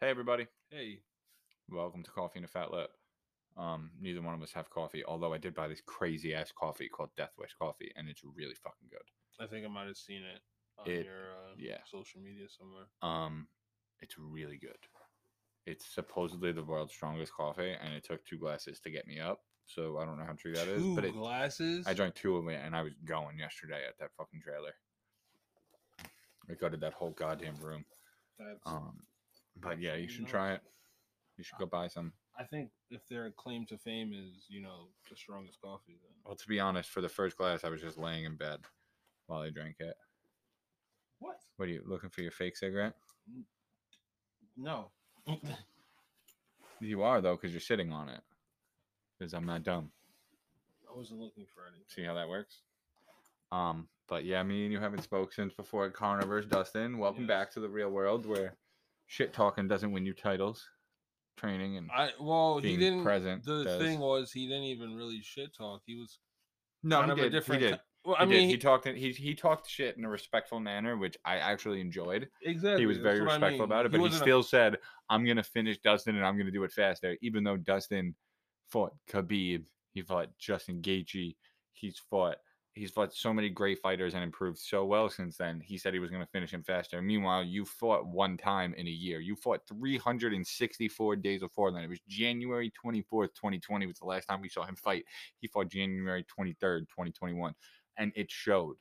Hey everybody, Hey, welcome to Coffee and a Fat Lip. Neither one of us have coffee, although I did buy this crazy ass coffee called Death Wish coffee, and it's really fucking good. I think I might have seen it on It, your yeah, social media somewhere. um, it's really good. It's supposedly the world's strongest coffee, and it took 2 glasses to get me up. So I don't know how true that is, but Two I glasses? drank 2 of it, and I was going yesterday at that fucking trailer. I gutted that whole goddamn room. That's Um, but yeah, you absolutely should nuts. try it. You should go buy some. I think if their claim to fame is, the strongest coffee, then Well, to be honest, for the first glass, I was just laying in bed while I drank it. what? What are you looking for? Your fake cigarette? No, You are though, because you're sitting on it. Because I'm not dumb. I wasn't looking for anything. See how that works? But yeah, me and you haven't spoke since before Connor versus Dustin. Welcome Yes. back to the real world where shit talking doesn't win you titles. Training and He being didn't. present The does. thing was, he didn't even really shit talk. He was No, kind he of a did. He different. did. Well, He I did. mean, He talked shit in a respectful manner, which I actually enjoyed. He was exactly. That's very what I respectful mean. about it, He but he wasn't still said, "I'm gonna finish Dustin and I'm gonna do it faster." Even though Dustin fought Khabib, he fought Justin Gaethje, he's fought so many great fighters and improved so well since then. He said he was gonna finish him faster. Meanwhile, you fought one time in a year. You fought 364 days before then. It was January 24th, 2020 was the last time we saw him fight. He fought January 23rd, 2021, and it showed.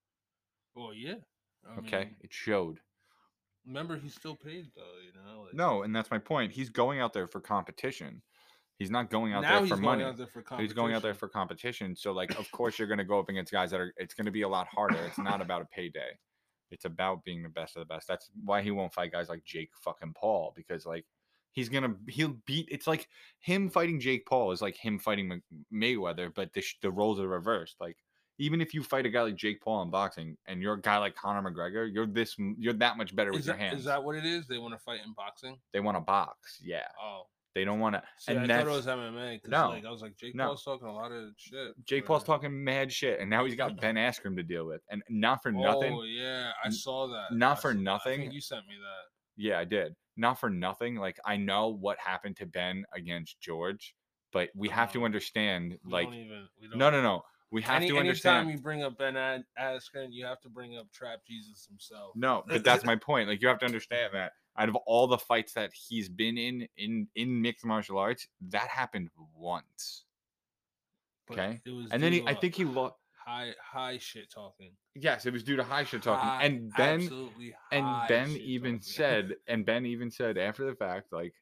Well, yeah. I Okay, mean, it showed. remember, he's still paid though. Like No, and that's my point. He's going out there for competition. He's not going out there now for he's going money. out there for But he's going out there competition. for competition. So, like, of course, you're going to go up against guys that are. It's going to be a lot harder. It's not about a payday. It's about being the best of the best. That's why he won't fight guys like Jake fucking Paul because, like, he'll beat. It's like him fighting Jake Paul is like him fighting Mayweather, but the roles are reversed. Like, even if you fight a guy like Jake Paul in boxing and you're a guy like Conor McGregor, you're that much better with Is your that hands. what it is? They want to fight in boxing? They want to box, yeah. Oh, They don't want to, see, I and thought it that's was MMA because no, like I was like Jake no. Paul's talking a lot of shit. Jake Paul's talking mad shit, and now he's got Ben Askren to deal with, and not for nothing, Oh yeah, I saw that. not for I think nothing. you sent me that. Yeah, I did. Not for nothing. Like I know what happened to Ben against George, but we have to understand. We Like, don't even. We don't. no. We have to Anytime understand. you bring up Ben Askren, you have to bring up Trap Jesus himself. No, but that's my point. Like you have to understand that out of all the fights that he's been in mixed martial arts, that happened once. But Okay, it was and then due I to think he lost. high shit talking. Yes, it was due to high shit talking, High, absolutely high shit even talking. said, and Ben even said after the fact, like,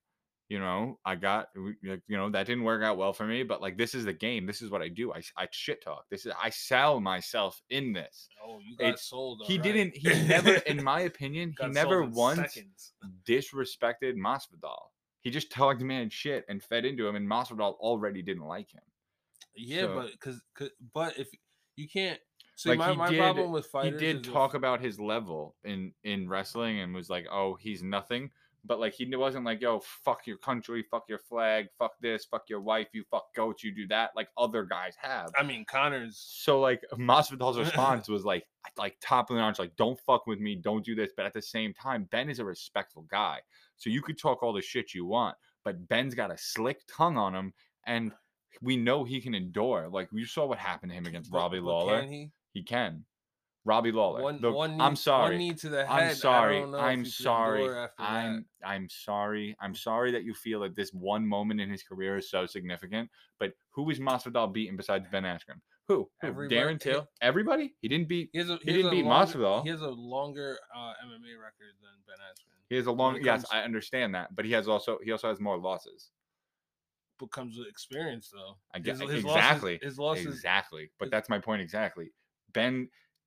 I got, that didn't work out well for me, but like this is the game. This is what I do. I shit talk. I sell myself in this. Oh, you got sold. He right. didn't. He never, in my opinion, he Got never sold in once seconds. disrespected Masvidal. He just talked man shit and fed into him, and Masvidal already didn't like him. Yeah, So, but if you can't, see, like my problem with he fighters did is talk about his level in wrestling and was like, oh, he's nothing, but like he wasn't like, yo, fuck your country, fuck your flag, fuck this, fuck your wife, you fuck goats, you do that, like other guys have. I mean, Connor's. So like Masvidal's response was like top of the notch, like don't fuck with me, don't do this, but at the same time, Ben is a respectful guy, so you could talk all the shit you want, but Ben's got a slick tongue on him, and we know he can endure. Like we saw what happened to him against Robbie Lawler. Can he? He can. Robbie Lawler. I'm One sorry. knee to the head. I'm sorry. I don't know I'm if you can sorry. endure after that. I'm sorry. I'm sorry that you feel that this one moment in his career is so significant. But who is Masvidal beating besides Ben Askren? Who? Darren Till? Everybody? He didn't beat. He didn't beat Masvidal. He has a longer MMA record than Ben Askren. He has a long. Yes, I understand that, but he also has more losses. But comes with experience, though. I guess exactly. His losses. Exactly. But that's my point exactly. Ben.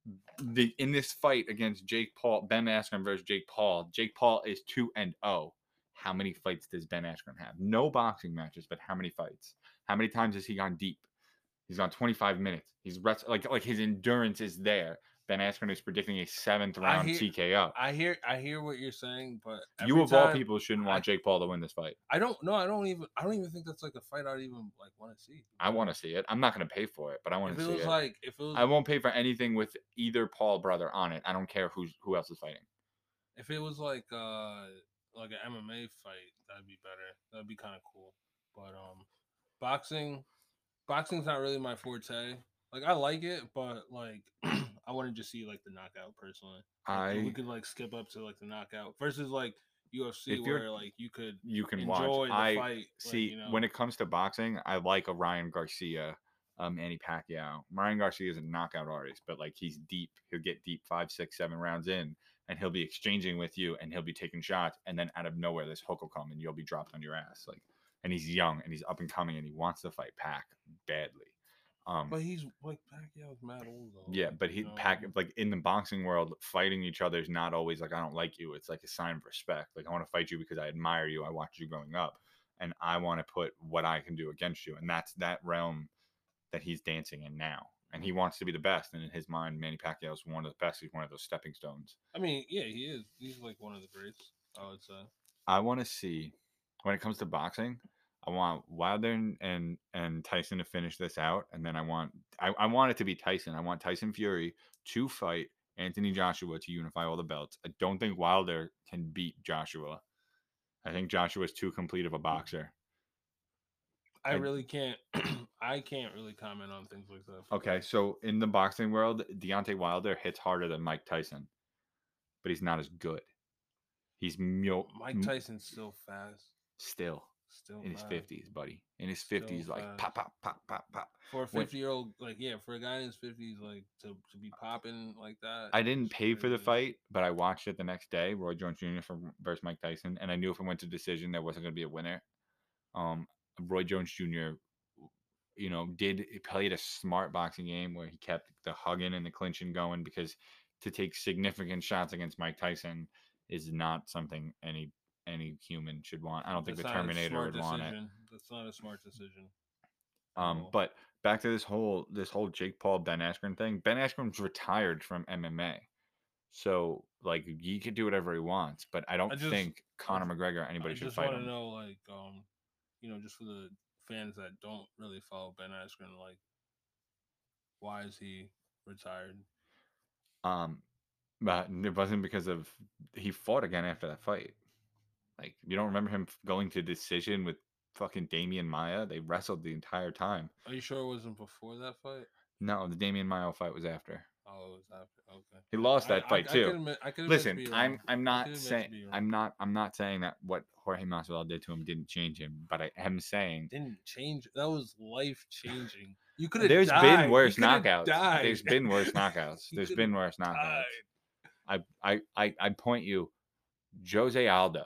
In this fight against Jake Paul, Ben Askren versus Jake Paul is 2-0. How many fights does Ben Askren have? No boxing matches, but how many fights? How many times has he gone deep? He's gone 25 minutes. He's like his endurance is there. Ben Askren is predicting a 7th round TKO. I hear what you're saying, but you of all people shouldn't want Jake Paul to win this fight. I don't know. I don't even think that's like a fight I'd even like want to see. I want to see it. I'm not going to pay for it, but I want to see it. If it was, I won't pay for anything with either Paul brother on it. I don't care who else is fighting. If it was like like an MMA fight, that'd be better. That'd be kind of cool. But boxing, boxing's not really my forte. Like I like it, but like I want to just see like the knockout personally. Like if we I could like skip up to like the knockout versus like UFC if you're where like you could you can watch. enjoy the I fight. Like see when it comes to boxing, I like a Ryan Garcia, Manny Pacquiao. Ryan Garcia is a knockout artist, but like he's deep. He'll get deep 5, 6, 7 rounds in, and he'll be exchanging with you, and he'll be taking shots, and then out of nowhere, this hook will come, and you'll be dropped on your ass. Like, and he's young, and he's up and coming, and he wants to fight Pac badly. but he's like Pacquiao's mad old though. Yeah, Like, but you he know, pack like in the boxing world, fighting each other is not always like I don't like you. It's like a sign of respect. Like I want to fight you because I admire you. I watched you growing up, and I want to put what I can do against you. And that's that realm that he's dancing in now. And he wants to be the best. And in his mind, Manny Pacquiao is one of the best. He's one of those stepping stones. I mean, yeah, he is. He's like one of the greats. I would say. I want to see when it comes to boxing. I want Wilder and Tyson to finish this out, and then I want it to be Tyson. I want Tyson Fury to fight Anthony Joshua to unify all the belts. I don't think Wilder can beat Joshua. I think Joshua is too complete of a boxer. I I, really can't. I can't really comment on things like that. okay, so in the boxing world, Deontay Wilder hits harder than Mike Tyson, but he's not as good. He's Mike Tyson's still fast. still Still in his fast. 50s, buddy. In his Still 50s, like fast. pop, pop, pop, pop, pop. For a 50-year-old, like yeah, for a guy in his 50s, like to be popping like that. I didn't it's pay for the crazy. fight, but I watched it the next day. Roy Jones Jr. versus Mike Tyson, and I knew if it went to decision, there wasn't going to be a winner. Roy Jones Jr. Played a smart boxing game where he kept the hugging and the clinching going because to take significant shots against Mike Tyson is not something any human should want. I don't think That's the not a Terminator smart would want it. decision. That's not a smart decision. at all. But back to this whole Jake Paul Ben Askren thing. Ben Askren's retired from MMA. So like he could do whatever he wants, but I don't think Conor McGregor or I anybody should just fight want to him. know, like, just for the fans that don't really follow Ben Askren, like, why is he retired? But it wasn't because of he fought again after that fight. Like you don't remember him going to decision with fucking Damian Maia? They wrestled the entire time. Are you sure it wasn't before that fight? No, the Damian Maia fight was after. Oh, it was after. Okay. He lost that fight too. I could Listen, be wrong. I'm I not could saying be wrong. I'm not saying that what Jorge Masvidal did to him didn't change him, but I am saying Didn't change. That was life changing. You could have. there's died. been worse You coulda knockouts. died. There's been worse knockouts. You There's coulda been worse knockouts. died. I point you Jose Aldo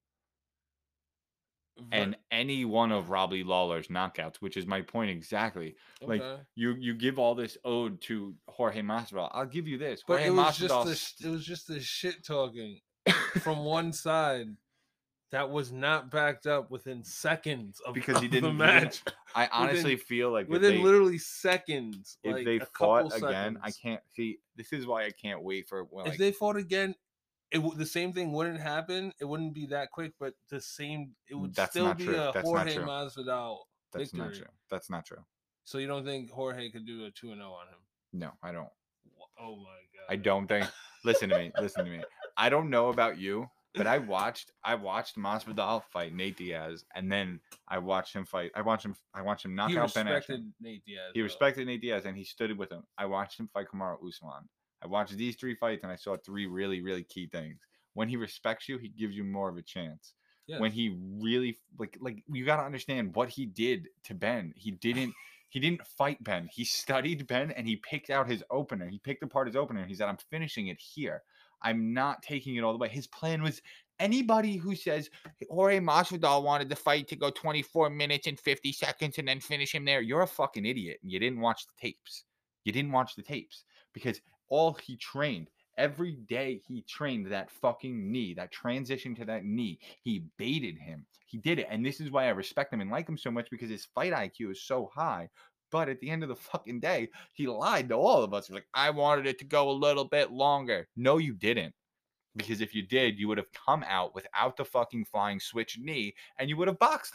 and any one of Robbie Lawler's knockouts, which is my point exactly. Like Okay. you give all this ode to Jorge Masvidal. I'll give you this. But Jorge it was Masvidal just it was just the shit talking from one side that was not backed up within seconds of, because he of the didn't. match. I honestly feel like Within literally seconds. if like they a fought couple again, seconds. I can't see. This is why I can't wait for If they fought again, the same thing wouldn't happen. It wouldn't be that quick, but the same. It would That's still not be true. a That's not Jorge true. Masvidal That's victory. not true. That's not true. So you don't think Jorge could do a 2-0 on him? No, I don't. Oh my god! I don't think. Listen to me. Listen to me. I don't know about you, but I watched Masvidal fight Nate Diaz, and then I watched him fight. I watched him knock out Ben Askren. He respected Nate Diaz. He respected Nate Diaz, and he stood with him. I watched him fight Kamaru Usman. I watched these 3 fights, and I saw 3 really, really key things. When he respects you, he gives you more of a chance. Yes. When he really like you got to understand what he did to Ben. He didn't fight Ben. He studied Ben and he picked out his opener. He picked apart his opener. He said, "I'm finishing it here. I'm not taking it all the way." His plan was anybody who says Jorge Masvidal wanted the fight to go 24 minutes and 50 seconds and then finish him there. You're a fucking idiot. You didn't watch the tapes. You didn't watch the tapes because all he trained. Every day he trained that fucking knee, that transition to that knee. He baited him. He did it. And this is why I respect him and like him so much because his fight IQ is so high. But at the end of the fucking day, he lied to all of us. He was like, I wanted it to go a little bit longer. No, you didn't. Because if you did, you would have come out without the fucking flying switch knee and you would have boxed him.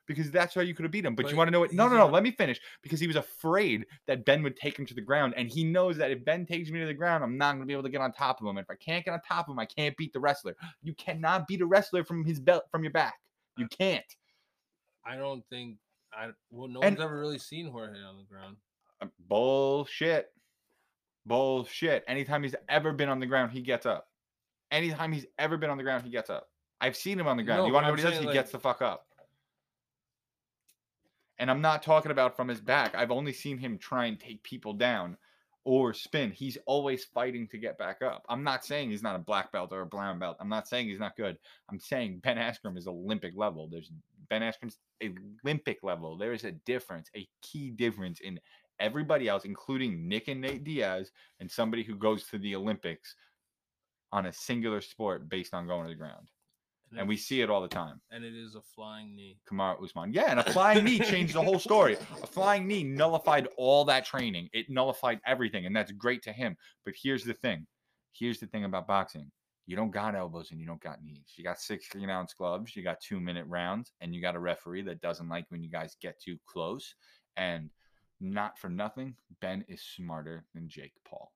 because that's how you could have beat him. But But you want to know what? No, he's no, a no. re- Let me finish. Because he was afraid that Ben would take him to the ground, and he knows that if Ben takes me to the ground, I'm not going to be able to get on top of him. And if I can't get on top of him, I can't beat the wrestler. You cannot beat a wrestler from his belt, from your back. You can't. I don't think no And one's ever really seen Jorge on the ground. bullshit. Bullshit. Anytime he's ever been on the ground, he gets up. Anytime he's ever been on the ground, he gets up. I've seen him on the ground. No, You but want to know I'm what he does? saying, He like, gets the fuck up. And I'm not talking about from his back. I've only seen him try and take people down or spin. He's always fighting to get back up. I'm not saying he's not a black belt or a brown belt. I'm not saying he's not good. I'm saying Ben Askren is Olympic level. Ben Askren's Olympic level. There is a difference, a key difference in everybody else, including Nick and Nate Diaz, and somebody who goes to the Olympics on a singular sport based on going to the ground. And we see it all the time. And it is a flying knee. Kamaru Usman. Yeah, and a flying knee changed the whole story. A flying knee nullified all that training. It nullified everything, and that's great to him. But here's the thing. Here's the thing about boxing. You don't got elbows and you don't got knees. You got 16-ounce gloves. You got 2-minute rounds, and you got a referee that doesn't like when you guys get too close. And not for nothing, Ben is smarter than Jake Paul.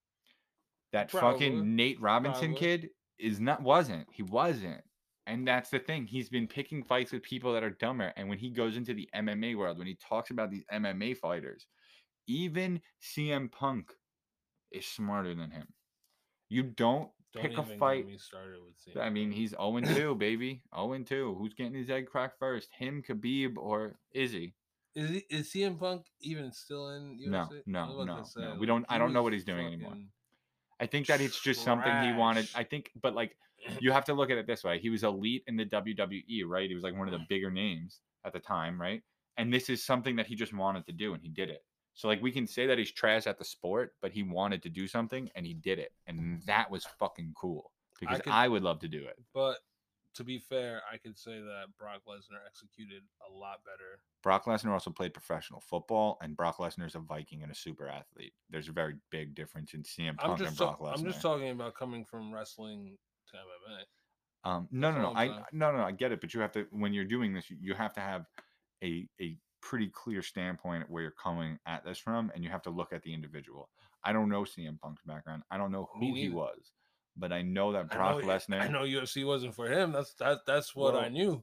That fucking Nate Robinson kid wasn't. He wasn't. And that's the thing. He's been picking fights with people that are dumber. And when he goes into the MMA world, when he talks about these MMA fighters, even CM Punk is smarter than him. You don't pick a fight. Get me started with CM I mean, he's 0-2, baby. 0-2. Who's getting his egg cracked first? Him, Khabib, or Izzy? Is CM Punk even still in UFC? No. We don't. I don't know what he's doing anymore. I think that it's just something he wanted. I think, but like, you have to look at it this way. He was elite in the WWE, right? He was like one of the bigger names at the time, right? And this is something that he just wanted to do, and he did it. So, like, we can say that he's trash at the sport, but he wanted to do something, and he did it. And that was fucking cool because I would love to do it. But to be fair, I could say that Brock Lesnar executed a lot better. Brock Lesnar also played professional football, and Brock Lesnar is a Viking and a super athlete. There's a very big difference in CM Punk and Brock Lesnar. I'm just talking about coming from wrestling to MMA. No. I get it, but you have to, when you're doing this, you have to have a pretty clear standpoint where you're coming at this from, and you have to look at the individual. I don't know CM Punk's background. I don't know who he was, but I know that Brock Lesnar. I know UFC wasn't for him. That's what I knew.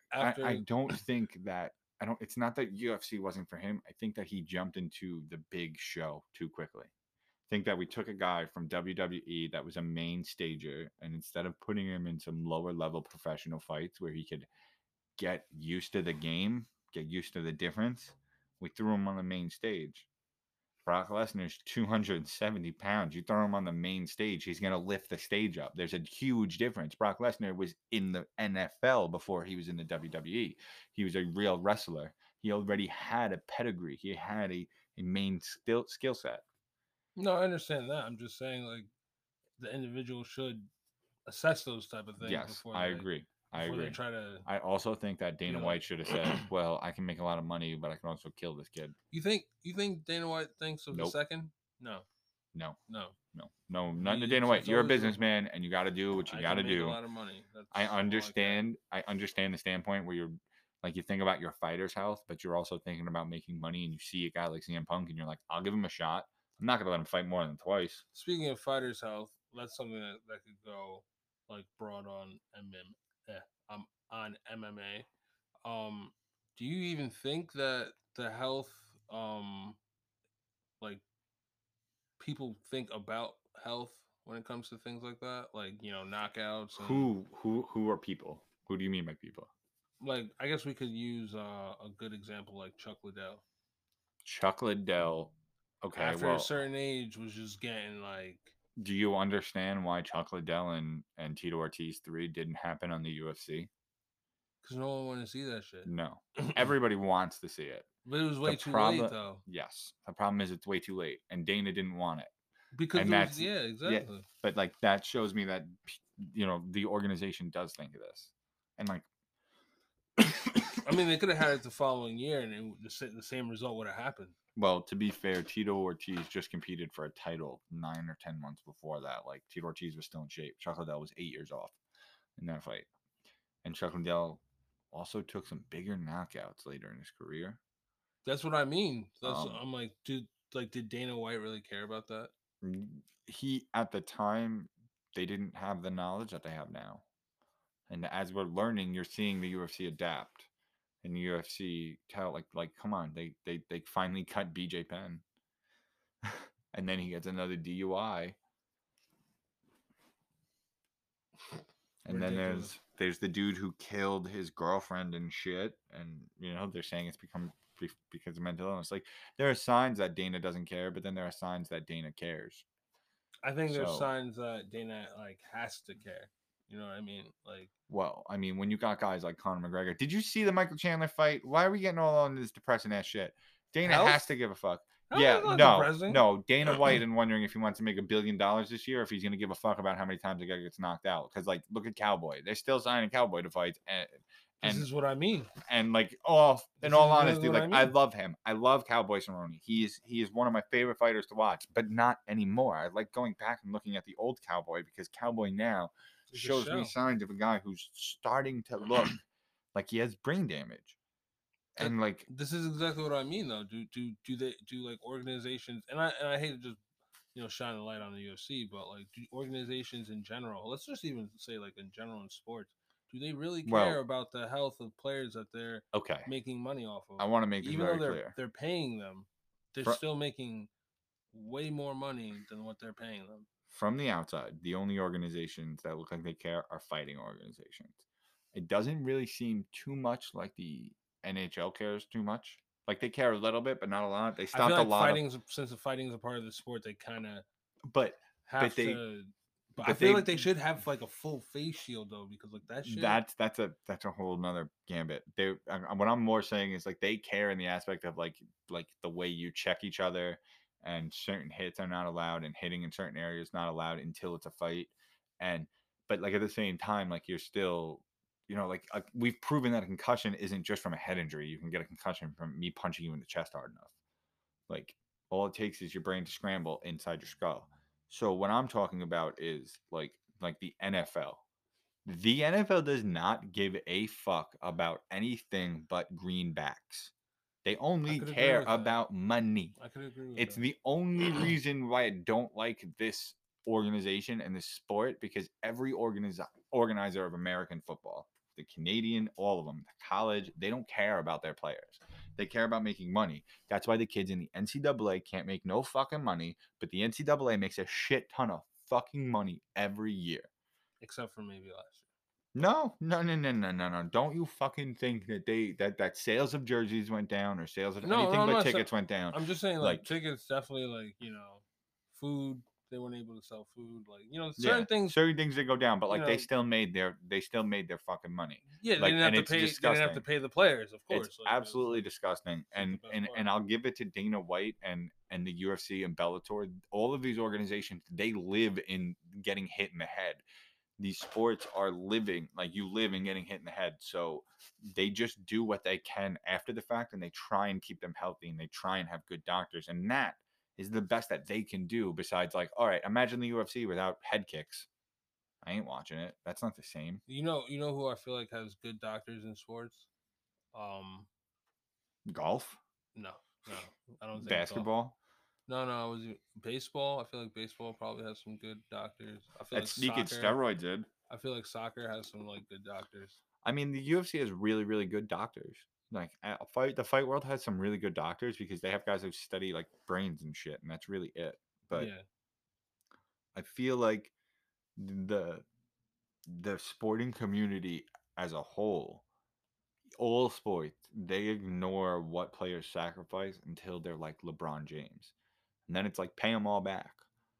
I don't think that. It's not that UFC wasn't for him. I think that he jumped into the big show too quickly. I think that we took a guy from WWE that was a main stager, and instead of putting him in some lower level professional fights where he could get used to the game, get used to the difference, we threw him on the main stage. Brock Lesnar's 270 pounds. You throw him on the main stage, he's going to lift the stage up. There's a huge difference. Brock Lesnar was in the NFL before he was in the WWE. He was a real wrestler. He already had a pedigree. He had a main skill set. No, I understand that. I'm just saying, like, the individual should assess those type of things. Yes, I agree. I also think that Dana White should have said, "Well, I can make a lot of money, but I can also kill this kid." You think Dana White thinks of the second? No. Not the Dana White. You're a businessman, and you got to do what you got to do. A lot of money. I understand. I understand the standpoint where you're like, you think about your fighter's health, but you're also thinking about making money, and you see a guy like CM Punk, and you're like, "I'll give him a shot. I'm not gonna let him fight more than twice." Speaking of fighter's health, that's something that could go like broad on MMA. Do you even think that the health, like, people think about health when it comes to things like that, like, knockouts? And... Who are people? Who do you mean by people? Like, I guess we could use a good example, like Chuck Liddell. Chuck Liddell, okay, after a certain age, was just getting like. Do you understand why Chuck Liddell and Tito Ortiz 3 didn't happen on the UFC? Because no one wanted to see that shit. No. Everybody wants to see it. But it was way too late, though. Yes. The problem is it's way too late. And Dana didn't want it. Because exactly. Yeah, but, like, that shows me that, the organization does think of this. And, like... I mean, they could have had it the following year, and the same result would have happened. Well, to be fair, Tito Ortiz just competed for a title 9 or 10 months before that. Like, Tito Ortiz was still in shape. Chuck Liddell was 8 years off in that fight. And Chuck Liddell also took some bigger knockouts later in his career. That's what I mean. Um, I'm like, did Dana White really care about that? he at the time they didn't have the knowledge that they have now, and as we're learning, you're seeing the UFC adapt, and the UFC tell like come on, they finally cut BJ Penn, and then he gets another DUI. And then Ridiculous. there's the dude who killed his girlfriend and shit, and they're saying it's because of mental illness. Like there are signs that Dana doesn't care, but then there are signs that Dana cares. I think there's So, signs that Dana like has to care. You know what I mean? Like, well, I mean, when you got guys like Conor McGregor, did you see the Michael Chandler fight? Why are we getting all on this depressing ass shit? Dana has health? to give a fuck. Health Yeah, is not no, depressing. no. Dana White and wondering if he wants to make $1 billion this year, or if he's gonna give a fuck about how many times the guy gets knocked out. Because like, look at Cowboy; they're still signing Cowboy to fights, This and is what I mean. and like oh in This all is exactly honesty what like I I mean. love him. I love Cowboy Cerrone. He is one of my favorite fighters to watch, but not anymore. I like going back and looking at the old Cowboy because Cowboy now It's a shows me show. signs of a guy who's starting to look like he has brain damage. That And like this is exactly what I mean though. Do like organizations and I hate to just shine a light on the UFC, but like do organizations in general, let's just even say like in general in sports, do they really care well, about the health of players that they're okay. making money off of? I want to make this Even though very clear. they're paying them, they're Fr- still making way more money than what they're paying them. from the outside, the only organizations that look like they care are fighting organizations. It doesn't really seem too much like the NHL cares too much. Like they care a little bit, but not a lot. They I feel stopped a like lot of, since the fighting's a part of the sport, they kind of but but have they to. But I but feel they like they should have like a full face shield though, because like that shit. that's a whole nother gambit. What I'm more saying is like they care in the aspect of like the way you check each other, and certain hits are not allowed, and hitting in certain areas not allowed until it's a fight, and but like at the same time like you're still we've proven that a concussion isn't just from a head injury. You can get a concussion from me punching you in the chest hard enough. Like all it takes is your brain to scramble inside your skull. So what I'm talking about is like the NFL. The NFL does not give a fuck about anything but greenbacks. They I only could agree care with that. about money. I could agree with It's that. the only reason why I don't like this organization and this sport because every organizer of American football, the Canadian, all of them, the college, they don't care about their players. They care about making money. That's why the kids in the NCAA can't make no fucking money, but the NCAA makes a shit ton of fucking money every year. Except for maybe last No, no, no, no, no, no, no. Don't you fucking think that that sales of jerseys went down or sales of year. No, anything I'm but not. tickets went down? I'm just saying like Like, tickets definitely like food. They weren't able to sell food. Like yeah, certain things. certain things did go down, but You like know, they still made their fucking money. yeah, they Like, didn't have and to it's pay. They didn't have to disgusting. pay the players, of It's course. Like it was absolutely like disgusting. it's like the And best and part. and I'll give it to Dana White and the UFC and Bellator. All of these organizations, they live in getting hit in the head. These sports are living like you live in getting hit in the head. So they just do what they can after the fact and they try and keep them healthy and they try and have good doctors. And that is the best that they can do besides like, all right, imagine the UFC without head kicks. I ain't watching it. That's not the same. You know who I feel like has good doctors in sports. Um, Golf, no, no, I don't think golf. basketball, No, no, it was baseball. I feel like baseball probably has some good doctors. I feel that like sneaking soccer. steroids in. I feel like soccer has some like good doctors. I mean, the UFC has really, really good doctors. Like the fight world has some really good doctors because they have guys who study like brains and shit, and that's really it. But Yeah, I feel like the the sporting community as a whole, all sports, they ignore what players sacrifice until they're like LeBron James, and then it's like pay them all back.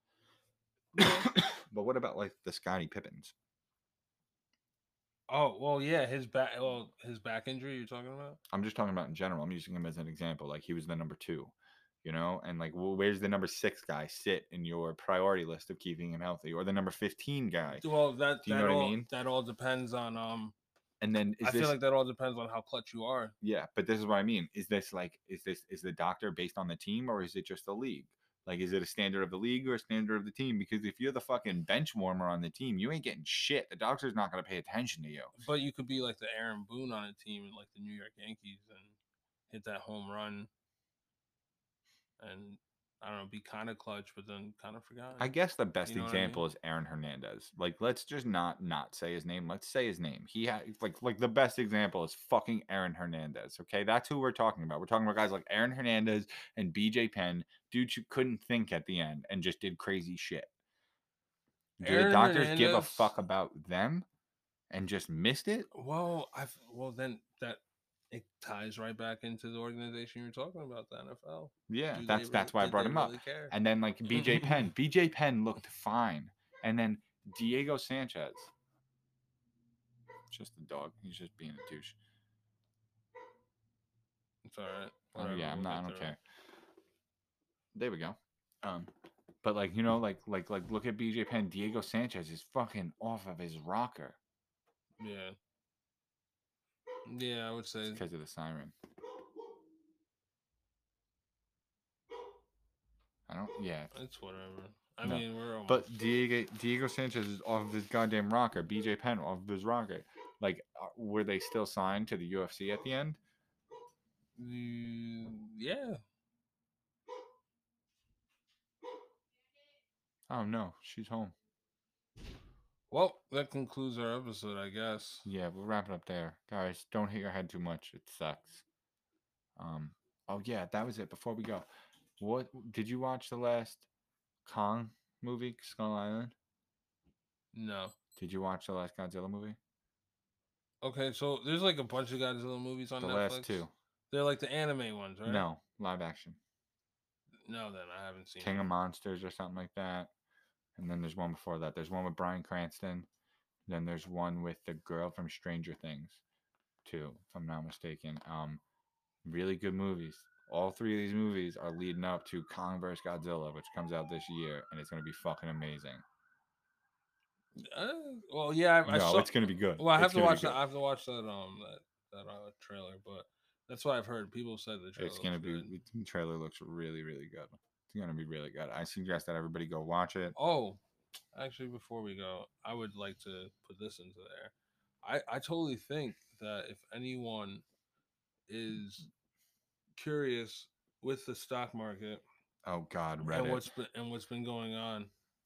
yeah. But what about like the Scottie Pippins? Oh well, yeah. His back injury. You're talking about? I'm just talking about in general. I'm using him as an example. Like he was the number two, and like where's the number six guy sit in your priority list of keeping him healthy, or the number 15 guy? Well, Do you know what I mean? that all depends on And then is I feel this like that all depends on how clutch you are. yeah, but this is what I mean. Is this like is the doctor based on the team or is it just the league? Like, is it a standard of the league or a standard of the team? Because if you're the fucking bench warmer on the team, you ain't getting shit. The doctor's not going to pay attention to you. But you could be like the Aaron Boone on a team, like the New York Yankees, and hit that home run, and I don't know, be kind of clutch, but then kind of forgotten. I guess the best You know what I example mean? is Aaron Hernandez. Like, let's just not say his name. Let's say his name. He had like the best example is fucking Aaron Hernandez. Okay, that's who we're talking about. We're talking about guys like Aaron Hernandez and BJ Penn, dudes who couldn't think at the end and just did crazy shit. Do the Aaron doctors give a Hernandez. fuck about them and just missed it? Well, then that it ties right back into the organization you were talking about, the NFL. Yeah, Do they that's why I did brought they him up. really care? And then like BJ Penn looked fine. And then Diego Sanchez, just a dog. He's just being a douche. It's all right. Oh Whatever, yeah, we'll I get don't there. care. There we go. But like, you know, like look at BJ Penn. Diego Sanchez is fucking off of his rocker. Yeah. Yeah, I would say Because of the siren. I don't. Yeah. it's whatever. I No. mean, we're almost. But Diego Sanchez is off of his goddamn rocker. BJ Penn off of his rocker. Like, were they still signed to the UFC at the end? Yeah. Oh no, she's home. Well, that concludes our episode, I guess. Yeah, we'll wrap it up there, guys. Don't hit your head too much; it sucks. Oh yeah, that was it. Before we go, what did you watch the last Kong movie, Skull Island? No. Did you watch the last Godzilla movie? Okay, so there's like a bunch of Godzilla movies on The Netflix. last two. They're like the anime ones, right? No, live action. No, then I haven't seen King it. of Monsters or something like that. And then there's one before that. There's one with Bryan Cranston. Then there's one with the girl from Stranger Things, too, if I'm not mistaken. Really good movies. All three of these movies are leading up to Kong vs. Godzilla, which comes out this year, and it's gonna be fucking amazing. Well, yeah, I No, saw. it's gonna be good. Well, I have It's to gonna be watch that. good. I have to watch that trailer, but that's what I've heard. People said the trailer. It's gonna be. Good. The trailer looks really, really good. It's gonna be really good. I suggest that everybody go watch it. Oh, actually, before we go, I would like to put this into there. I totally think that if anyone is curious with the stock market, Oh God, and Reddit. what's been going on,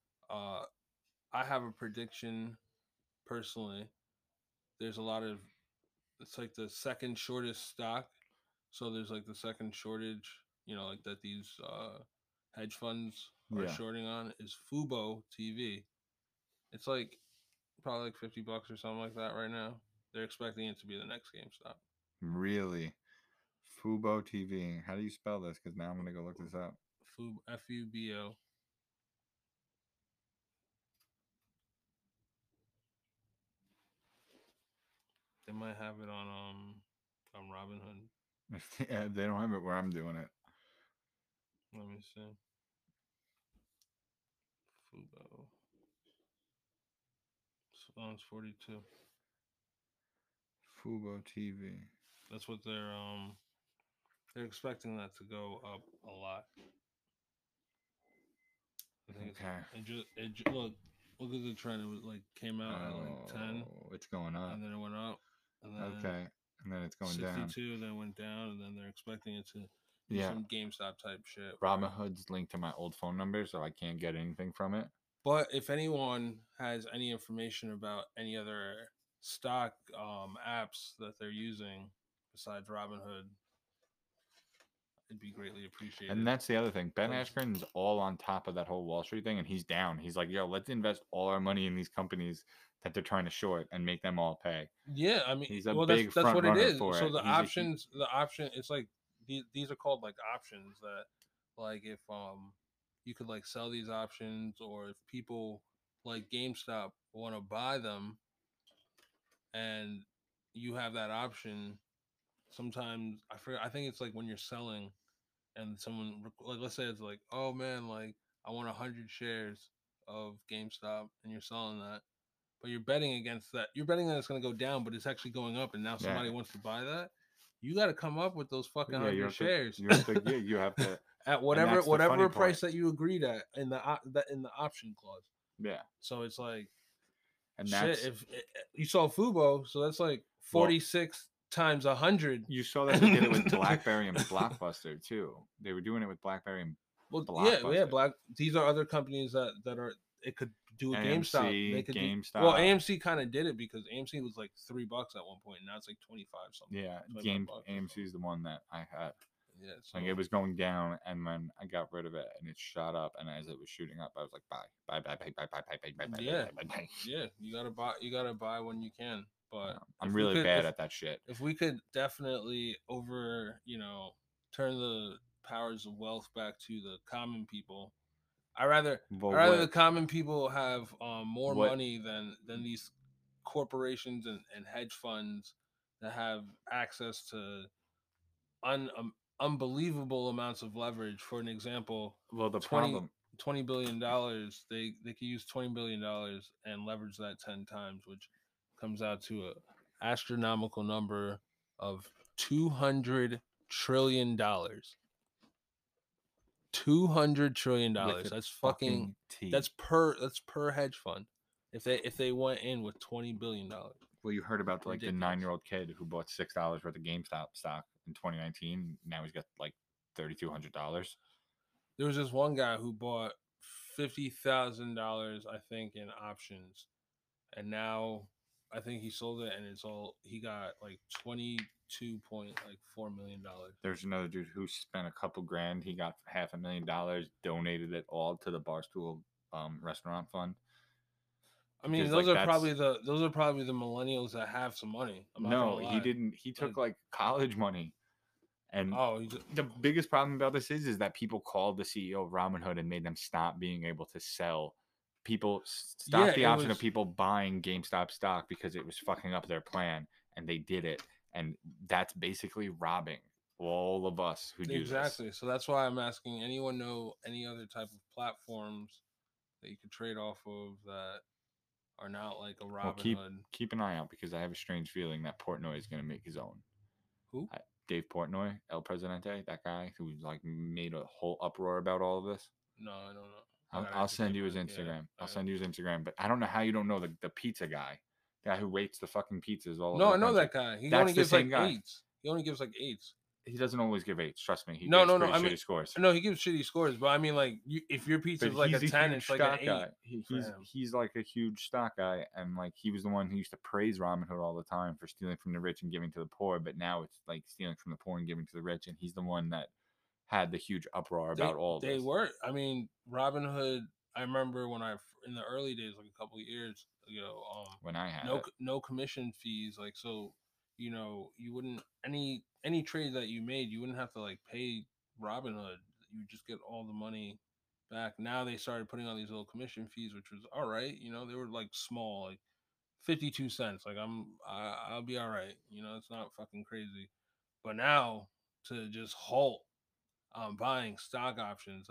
I have a prediction personally. There's a lot of it's like the second shortest stock. So there's like the second shortage, like that these hedge funds are Yeah. shorting on is Fubo TV. It's like probably like $50 or something like that right now. They're expecting it to be the next GameStop. Really. Fubo TV. How do you spell this? Because now I'm gonna go look this up. Fubo. They might have it on Robinhood. Yeah, they don't have it where I'm doing it. Let me see. Fubo. It's 42. Fubo TV. That's what they're expecting that to go up a lot. I think Okay. look at the trend. It was like came out at like 10. It's going up. And then it went up. And then Okay. And then it's going 62, down. 62, then went down, and then they're expecting it to do some GameStop type shit. Robinhood's linked to my old phone number, so I can't get anything from it. But if anyone has any information about any other stock apps that they're using besides Robinhood, it'd be greatly appreciated. And that's the other thing. Ben Askren's all on top of that whole Wall Street thing, and he's down. He's like, yo, let's invest all our money in these companies that they're trying to short and make them all pay. Yeah, I mean, he's a big that's what it is. For so it. the option, it's like these are called like options that, like, if you could like sell these options, or if people like GameStop want to buy them, and you have that option. Sometimes I think it's like when you're selling, and someone like, let's say it's like, oh man, like I want 100 shares of GameStop, and you're selling that. But you're betting against that. You're betting that it's going to go down, but it's actually going up, and now somebody wants to buy that. You got to come up with those fucking 100 shares. You have to at And that's the funny whatever price part. that you agreed at in in the option clause. Yeah. So it's like And shit. that's If you saw Fubo, so that's like well, 46 times 100. you saw that they did it with BlackBerry and Blockbuster too. They were doing it with BlackBerry and Well, yeah, Blockbuster. Black. These are other companies that are. It could do a GameStop. They AMC, could do. Well, GameStop. AMC kind of did it because AMC was like $3 at one point. Now it's like 25 something. Yeah, 25 bucks or AMC something. is the one that I had. Yeah, so Like it was going down, and when I got rid of it, and it shot up, and as it was shooting up, I was like, bye, bye, bye, bye, bye, bye, bye, bye, bye, bye, yeah, bye, bye, bye. yeah. You gotta buy. You gotta buy when you can. But I'm if we really could, bad at that shit. if we could definitely turn the powers of wealth back to the common people. I rather Well, the what common people have more what money than these corporations and hedge funds that have access to unbelievable amounts of leverage. For an example, well the 20 problem $20 billion. They could use $20 billion and leverage that 10 times, which comes out to a astronomical number of $200 trillion. $200 trillion. with That's fucking. T. That's per hedge fund. If they went in with $20 billion. Well, you heard about like the Ridiculous. 9-year-old kid who bought $6 worth of GameStop stock in 2019. Now he's got like $3,200. There was this one guy who bought $50,000, I think, in options, and now I think he sold it, and he got like $22.4 million. There's another dude who spent a couple grand. He got $500,000, donated it all to the Barstool restaurant fund. I mean, Because, like, those are probably the millennials that have some money. I'm not no, gonna he lie. didn't. He took like college money. And Oh, the biggest problem about this is that people called the CEO of Robinhood and made them stop being able to sell. People stopped Yeah, the it option was- of people buying GameStop stock because it was fucking up their plan, and they did it. And that's basically robbing all of us who do exactly. this. So that's why I'm asking anyone know any other type of platforms that you could trade off of that are not like a Well, Robinhood. keep an eye out because I have a strange feeling that Portnoy is going to make his own. Who? Dave Portnoy, El Presidente, that guy who like made a whole uproar about all of this. No, I don't know. I'll send you his Instagram. I'll send you his Instagram. But I don't know how you don't know the pizza guy, the guy who rates the fucking pizzas all over. No, the I know country. that guy. He That's only the gives like same guy. eights. He only gives like eights. He doesn't always give eights. Trust me. He No, gives no, no. pretty I mean, shitty scores. no, he gives shitty scores. But I mean, like, if your pizza But is like he's a 10, huge it's like an stock 8. guy. for him. He's like a huge stock guy, and like he was the one who used to praise Robinhood all the time for stealing from the rich and giving to the poor. But now it's like stealing from the poor and giving to the rich, and he's the one that had the huge uproar about all of They this. were. I mean, Robinhood. I remember when in the early days, like a couple of years ago, when I had no commission fees. Like, so you wouldn't any trade that you made, you wouldn't have to like pay Robinhood. You would just get all the money back. Now they started putting on these little commission fees, which was all right. They were like small, like 52 cents. Like I'll be all right. It's not fucking crazy. But now to just halt buying stock options,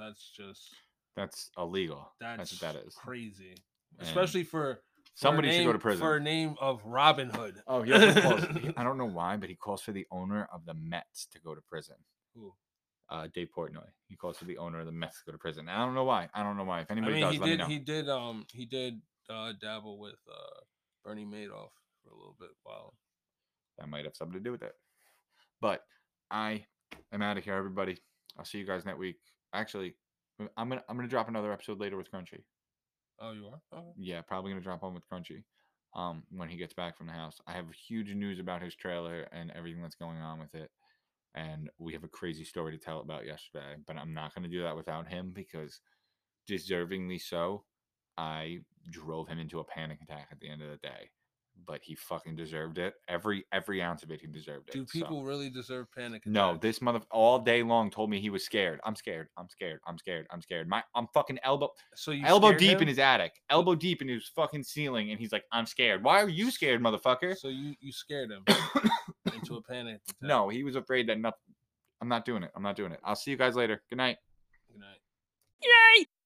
that's illegal. that's what that is. crazy, And especially for somebody should go to prison for a name of Robin Hood. Oh, he also calls. I don't know why, but he calls for the owner of the Mets to go to prison. Who? Dave Portnoy. He calls for the owner of the Mets to go to prison. I don't know why. If anybody I mean, does, let me know. he did dabble with Bernie Madoff for a little bit while. That might have something to do with it. But I am out of here, everybody. I'll see you guys next week. Actually, I'm gonna drop another episode later with Crunchy. Oh, you are? Okay. Yeah, probably gonna drop one with Crunchy. When he gets back from the house, I have huge news about his trailer and everything that's going on with it. And we have a crazy story to tell about yesterday, but I'm not going to do that without him because deservingly so, I drove him into a panic attack at the end of the day, but he fucking deserved it. Every ounce of it, he deserved it. Do people really deserve panic attacks? No, this mother all day long told me he was scared. I'm scared. I'm fucking elbow deep in his attic, elbow deep in his fucking ceiling, and he's like, I'm scared. Why are you scared, motherfucker? So you scared him into a panic attack. No, he was afraid that nothing. I'm not doing it. I'll see you guys later. Good night. Good night. Yay!